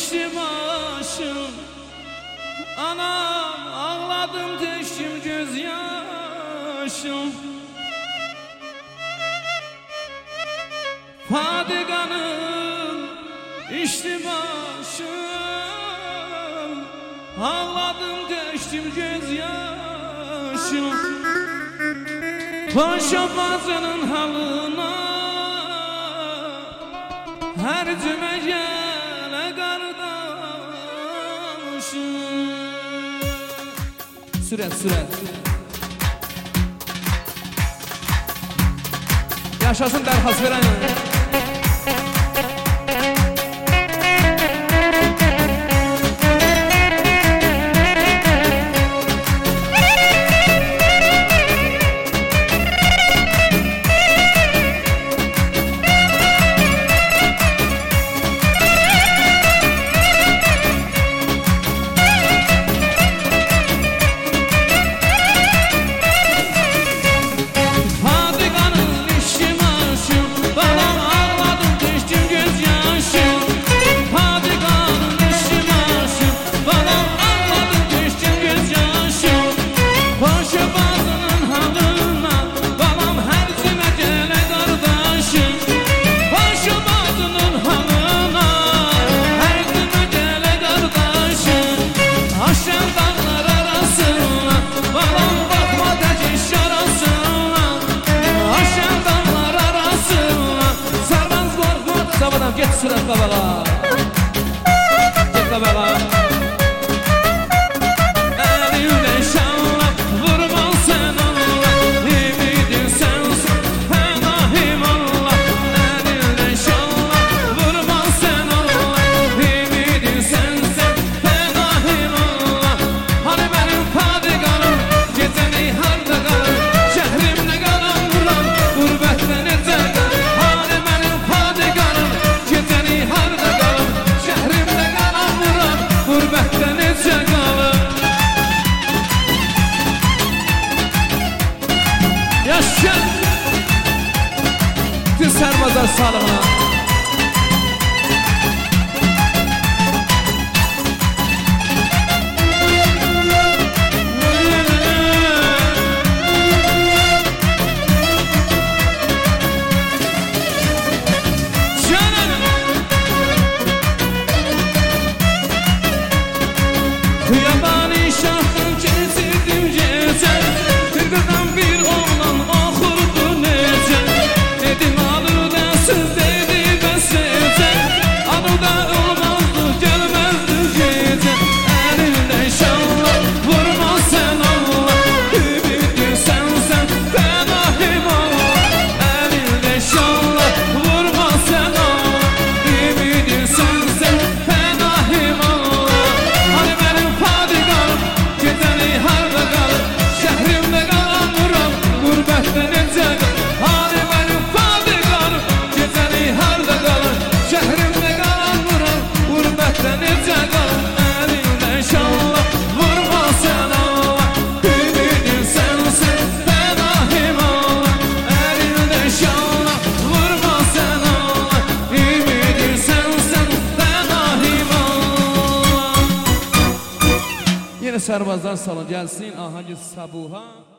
içtim aşım. Anam ağladım döktüm gözyaşım. Fadiganın içtim aşım. Ağladım döktüm gözyaşım. Paşabazının halına her cüme gele kardeşim. Süret. Yaşasın derhas veren. Get sıra kabağa. Get kabağa. Elimde şanla vurma sen Allah. Ümidin sensin fenahim Allah. Elimde şanla vurma sen Allah. Ümidin sensin fenahim Allah. Hani benim fadiganım geceni harda kalır. Şehrimde kalan vuran gurbette nece kalır. Yaşa! Tüm serbazlar sağlığına. Yabani şahın kesirdim gece. Kırgıdan bir oğlan okurdu nece. Dedim adı densiz dedi besece. Adı da olmazdı gelmezdi gece. Elinde şanla vurma sen Allah. Ümidim sensen fenahim Allah. Elinde şanla vurma sen Allah. Ümidim sensen fenahim Allah. Hani benim fadiganım geceni harda kalır. Şehrimde kalan vuran gurbette nece kalır. Hani benim fadiganım geceni harda kalır. Şehrimde kalan vuran gurbette nece kalır. Elinde şanla vurma sen Allah. Ümidim sensin fenahim Allah. Elinde şanla vurma sen Allah. Ümidim sensin fenahim Allah. Yine serbazlar salın gelsin Ahangı Sabuha.